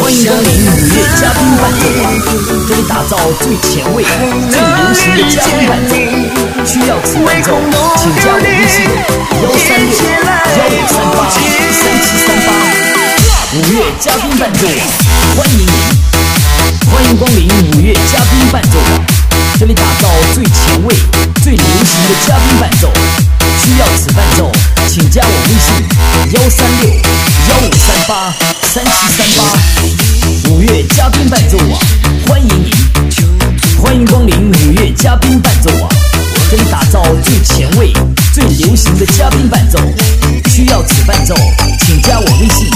欢迎光临5月嘉宾伴奏网，这里打造最前卫、最流行的嘉宾伴奏。需要此伴奏，请加我微信136-1538-3738。5月嘉宾伴奏网，欢迎您！欢迎光临5月嘉宾伴奏网，这里打造最前卫、最流行的嘉宾伴奏。需要此伴奏，请加我微信136-1538-3738。5月嘉宾伴奏网，欢迎您！欢迎光临5月嘉宾伴奏网，这里打造最前卫、最流行的嘉宾伴奏。需要此伴奏，请加我微信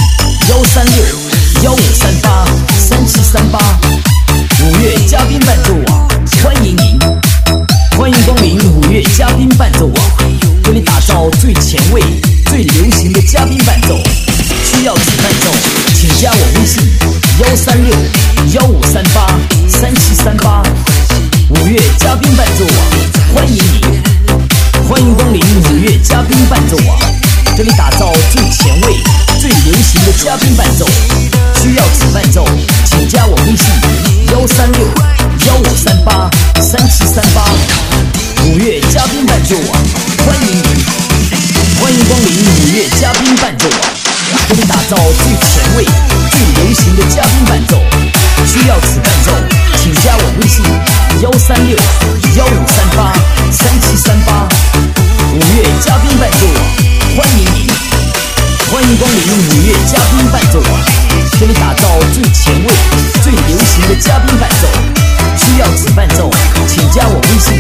136-1538-3738。5月嘉宾伴奏网，欢迎您！欢迎光临5月嘉宾伴奏网，这里打造最前卫、最流行的嘉宾伴奏。需要此伴奏，请加我微信136-1538-3738。5月嘉宾伴奏网，欢迎您！欢迎光临5月嘉宾伴奏网，这里打造最前卫、最流行的嘉宾伴奏。需要此伴奏，请加我微信136-1538-3738。5月嘉宾伴奏网，欢迎您！欢迎光临5月嘉宾伴奏网，这里打造最前卫、最流行的嘉宾伴奏。需要此伴奏，请加我微信136-1538-3738。5月嘉宾伴奏网，欢迎您！欢迎光临5月嘉宾伴奏网，这里打造最前卫、最流行的嘉宾伴奏。需要此伴奏，请加我微信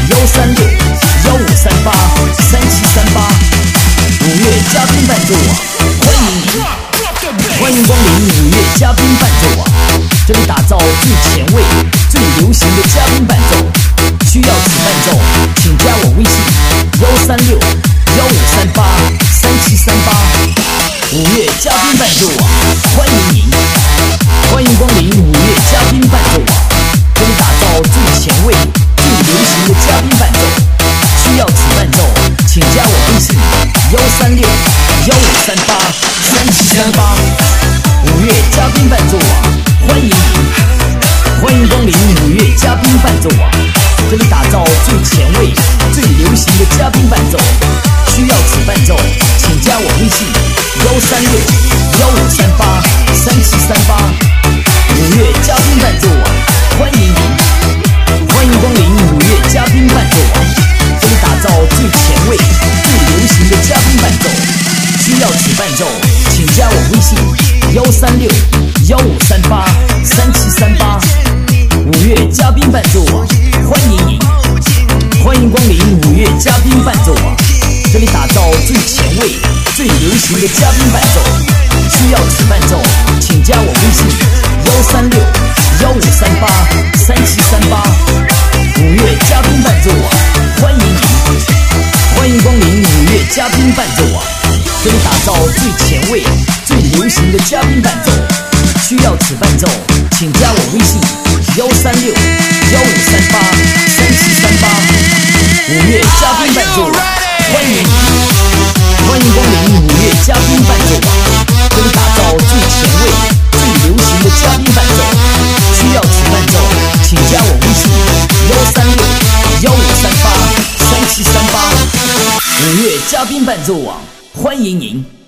136-1538-3738。5月嘉宾伴奏网，欢迎您！欢迎光临5月嘉宾伴奏网，这里打造最前卫、最流行的嘉宾伴奏。需要此伴奏，请加我微信136-1538-3738。5月嘉宾伴奏网，欢迎您！欢迎光临5月嘉宾伴奏网，这里打造最前卫、最流行的嘉宾伴奏。需要此伴奏，请加我微信136-1538-3738。5月嘉宾伴奏网，欢迎您！欢迎光临5月嘉宾伴奏网，这里打造最前卫、最流行的嘉宾伴奏。需要此伴奏，请加我微信136-1538-3738。5月嘉宾伴奏网，欢迎您！欢迎光临5月嘉宾伴奏网，这里打造最前卫、最流行的嘉宾伴奏。需要此伴奏，请加我微信136-1538-3738。5月嘉宾伴奏网，欢迎您！欢迎光临5月嘉宾伴奏网，这里打造最前卫、最流行的嘉宾伴奏。需要此伴奏，请加我微信136-1538-3738。5月嘉宾伴奏网，欢迎您！欢迎光临5月嘉宾伴奏网，这里打造最前卫、最流行的嘉宾伴奏。需要此伴奏，请加我微信136-1538-3738。5月嘉宾伴奏网，欢迎您！欢迎光临5月嘉宾伴奏网，这里打造最前卫、最流行的嘉宾伴奏。需要此伴奏，请加我微信136-1538-3738。5月嘉宾伴奏网，欢迎您！